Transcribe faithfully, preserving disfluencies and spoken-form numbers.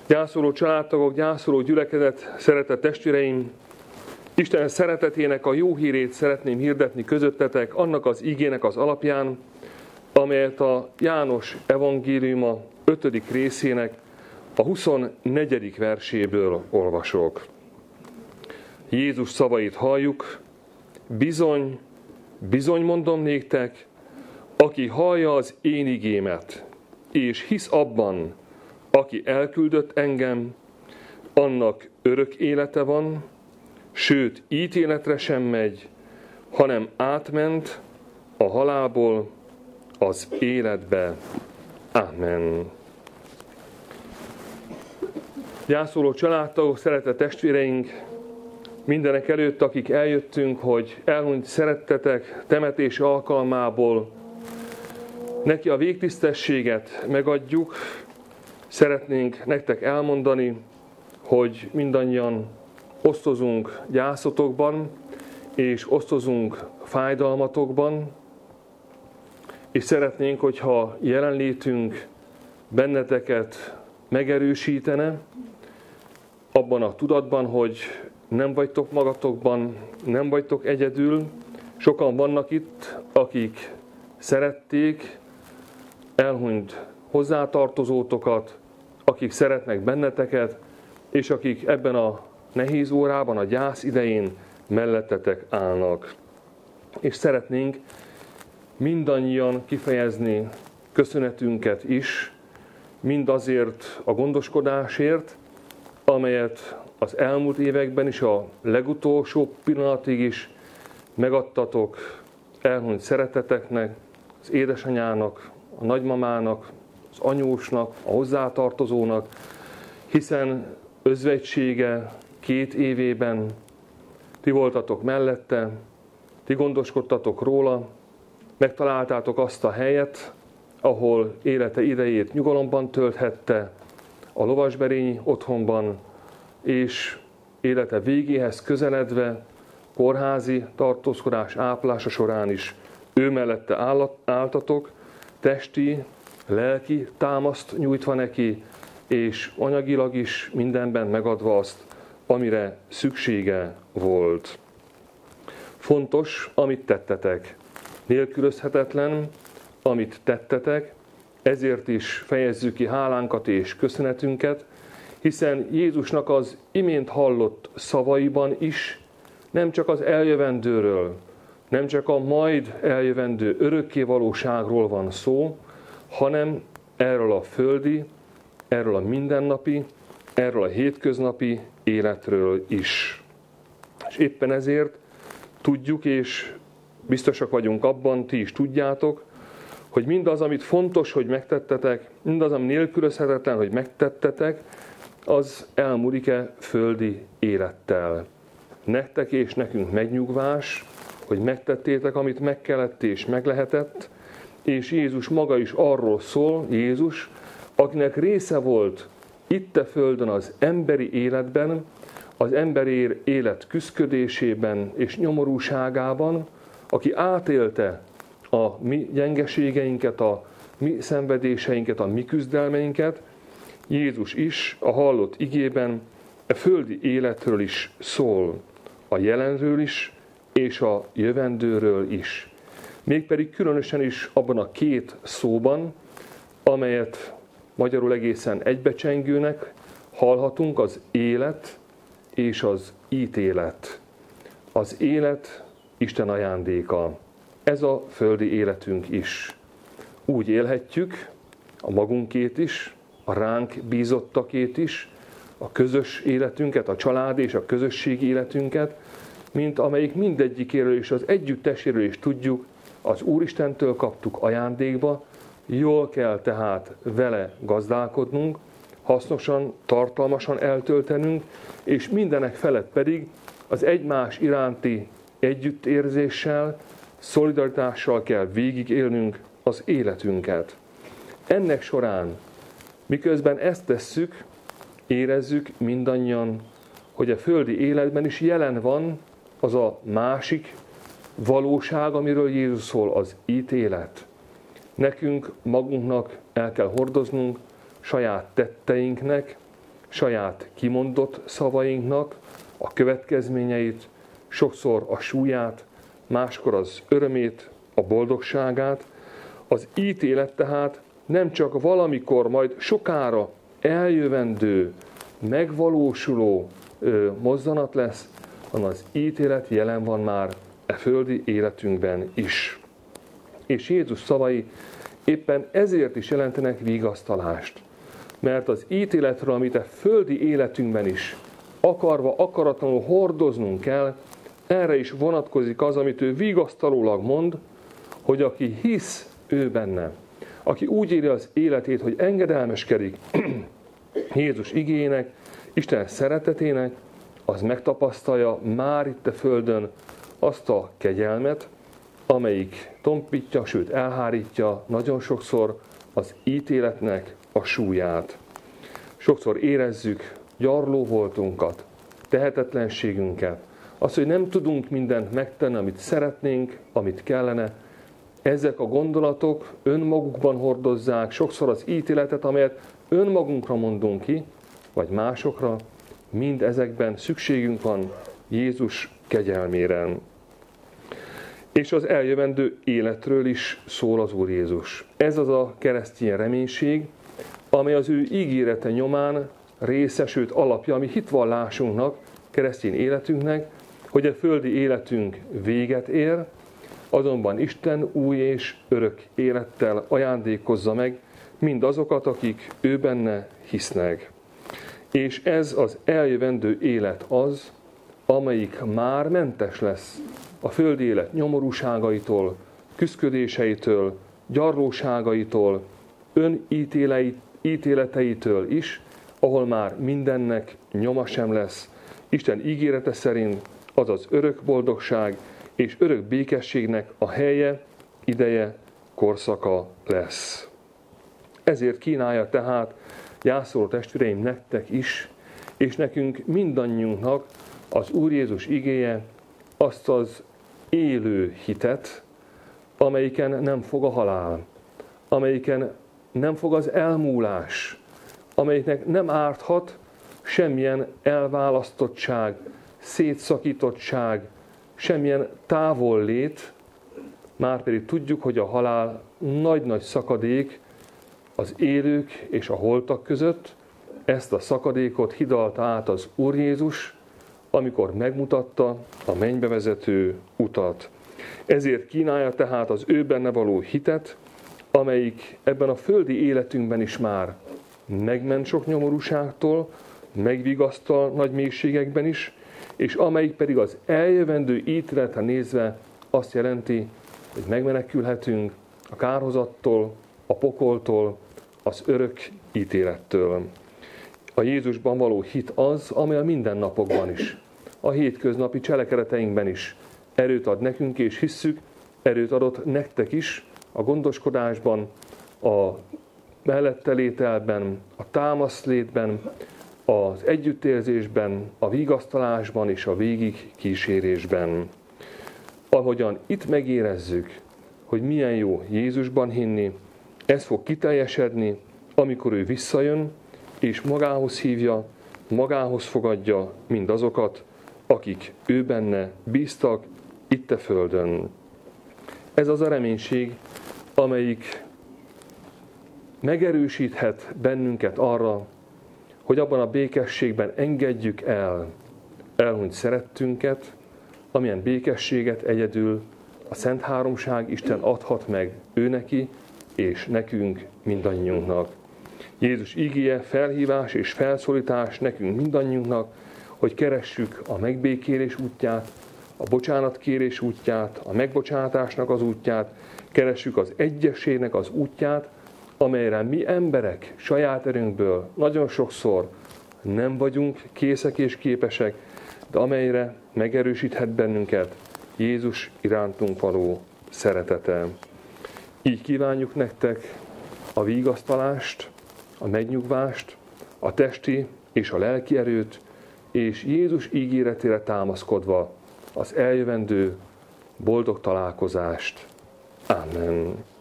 Gyászoló családtagok, gyászoló gyülekezet, szeretett testvéreim, Isten szeretetének a jó hírét szeretném hirdetni közöttetek, annak az igének az alapján, amelyet a János evangéliuma ötödik részének a huszonnegyedik verséből olvasok. Jézus szavait halljuk: bizony, bizony mondom néktek, aki hallja az én igémet, és hisz abban, aki elküldött engem, annak örök élete van, sőt, ítéletre sem megy, hanem átment a halálból az életbe. Amen. Gyászoló családtagok, szeretett testvéreink, mindenek előtt, akik eljöttünk, hogy elhunyt szerettetek temetés alkalmából neki a végtisztességet megadjuk, szeretnénk nektek elmondani, hogy mindannyian osztozunk gyászotokban, és osztozunk fájdalmatokban, és szeretnénk, hogyha jelenlétünk benneteket megerősítene, abban a tudatban, hogy nem vagytok magatokban, nem vagytok egyedül, sokan vannak itt, akik szerették elhunyt hozzátartozótokat, akik szeretnek benneteket, és akik ebben a nehéz órában, a gyász idején mellettetek állnak. És szeretnénk mindannyian kifejezni köszönetünket is, mindazért a gondoskodásért, amelyet az elmúlt években is, a legutolsó pillanatig is megadtatok elhunyt szereteteknek, az édesanyának, a nagymamának, az anyósnak, a hozzátartozónak, hiszen özvegysége két évében ti voltatok mellette, ti gondoskodtatok róla, megtaláltátok azt a helyet, ahol élete idejét nyugalomban tölthette, a lovasberényi otthonban, és élete végéhez közeledve, kórházi tartózkodás ápolása során is ő mellette álltatok, testi, lelki támaszt nyújtva neki, és anyagilag is mindenben megadva azt, amire szüksége volt. Fontos, amit tettetek. Nélkülözhetetlen, amit tettetek, ezért is fejezzük ki hálánkat és köszönetünket, hiszen Jézusnak az imént hallott szavaiban is nem csak az eljövendőről, nem csak a majd eljövendő örökké valóságról van szó, hanem erről a földi, erről a mindennapi, erről a hétköznapi életről is. És éppen ezért tudjuk, és biztosak vagyunk abban, ti is tudjátok, hogy mindaz, amit fontos, hogy megtettetek, mindaz, ami nélkülözhetetlen, hogy megtettetek, az elmúlik-e földi élettel. Nektek és nekünk megnyugvás, hogy megtettétek, amit meg kellett és meg lehetett, és Jézus maga is arról szól, Jézus, akinek része volt itt a földön az emberi életben, az emberi élet küszködésében és nyomorúságában, aki átélte a mi gyengeségeinket, a mi szenvedéseinket, a mi küzdelmeinket, Jézus is a hallott igében a földi életről is szól, a jelenről is, és a jövendőről is. Mégpedig különösen is abban a két szóban, amelyet magyarul egészen egybecsengőnek hallhatunk, az élet és az ítélet. Az élet Isten ajándéka. Ez a földi életünk is. Úgy élhetjük, a magunkét is, a ránk bízottakét is, a közös életünket, a család és a közösségi életünket, mint amelyik mindegyikéről és az együtteséről is tudjuk, az Úristentől kaptuk ajándékba, jól kell tehát vele gazdálkodnunk, hasznosan, tartalmasan eltöltenünk, és mindenek felett pedig az egymás iránti együttérzéssel, szolidaritással kell végigélnünk az életünket. Ennek során, miközben ezt tesszük, érezzük mindannyian, hogy a földi életben is jelen van az a másik valóság, amiről Jézus szól, az ítélet. Nekünk magunknak el kell hordoznunk saját tetteinknek, saját kimondott szavainknak a következményeit, sokszor a súlyát, máskor az örömét, a boldogságát. Az ítélet tehát nem csak valamikor majd sokára eljövendő, megvalósuló ö, mozzanat lesz, hanem az ítélet jelen van már e földi életünkben is. És Jézus szavai éppen ezért is jelentenek vigasztalást. Mert az ítéletről, amit a földi életünkben is akarva, akaratlanul hordoznunk kell, erre is vonatkozik az, amit ő vigasztalólag mond, hogy aki hisz ő benne, aki úgy éli az életét, hogy engedelmeskedik Jézus igéjének, Isten szeretetének, az megtapasztalja már itt a földön azt a kegyelmet, amelyik tompítja, sőt elhárítja nagyon sokszor az ítéletnek a súlyát. Sokszor érezzük gyarló voltunkat, tehetetlenségünket, azt, hogy nem tudunk mindent megtenni, amit szeretnénk, amit kellene. Ezek a gondolatok önmagukban hordozzák sokszor az ítéletet, amelyet önmagunkra mondunk ki, vagy másokra. Mind ezekben szükségünk van Jézus kegyelmére. És az eljövendő életről is szól az Úr Jézus. Ez az a keresztény reménység, amely az ő ígérete nyomán részesült alapja, ami hitvallásunknak, keresztény életünknek, hogy a földi életünk véget ér, azonban Isten új és örök élettel ajándékozza meg mindazokat, akik ő benne hisznek. És ez az eljövendő élet az, amelyik már mentes lesz a földi élet nyomorúságaitól, küszködéseitől, gyarlóságaitól, önítéleteitől is, ahol már mindennek nyoma sem lesz. Isten ígérete szerint az az örök boldogság és örök békességnek a helye, ideje, korszaka lesz. Ezért kínálja tehát, gyászoló testvéreim, nektek is, és nekünk mindannyiunknak az Úr Jézus igéje azt az élő hitet, amelyiken nem fog a halál, amelyiken nem fog az elmúlás, amelyiknek nem árthat semmilyen elválasztottság, szétszakítottság, semmilyen távollét, márpedig tudjuk, hogy a halál nagy-nagy szakadék az élők és a holtak között. Ezt a szakadékot hidalta át az Úr Jézus, amikor megmutatta a mennybe vezető utat. Ezért kínálja tehát az ő benne való hitet, amelyik ebben a földi életünkben is már megment sok nyomorúságtól, megvigasztal nagy mélységekben is, és amelyik pedig az eljövendő ítéletre nézve azt jelenti, hogy megmenekülhetünk a kárhozattól, a pokoltól, az örök ítélettől. A Jézusban való hit az, amely a mindennapokban is, a hétköznapi cselekedeteinkben is erőt ad nekünk, és hisszük, erőt adott nektek is a gondoskodásban, a mellettelételben, a támaszlétben, az együttérzésben, a vigasztalásban és a végig kísérésben. Ahogyan itt megérezzük, hogy milyen jó Jézusban hinni, ez fog kiteljesedni, amikor ő visszajön, és magához hívja, magához fogadja mindazokat, akik ő benne bíztak itt a földön. Ez az a reménység, amelyik megerősíthet bennünket arra, hogy abban a békességben engedjük el elhunyt szerettünket, amilyen békességet egyedül a Szent Háromság Isten adhat meg ő neki és nekünk mindannyiunknak. Jézus igéje felhívás és felszólítás nekünk mindannyiunknak, hogy keressük a megbékélés útját, a bocsánatkérés útját, a megbocsátásnak az útját, keressük az egyességnek az útját, amelyre mi emberek saját erőnkből nagyon sokszor nem vagyunk készek és képesek, de amelyre megerősíthet bennünket Jézus irántunk való szeretete. Így kívánjuk nektek a vigasztalást, a megnyugvást, a testi és a lelki erőt, és Jézus ígéretére támaszkodva az eljövendő boldog találkozást. Amen.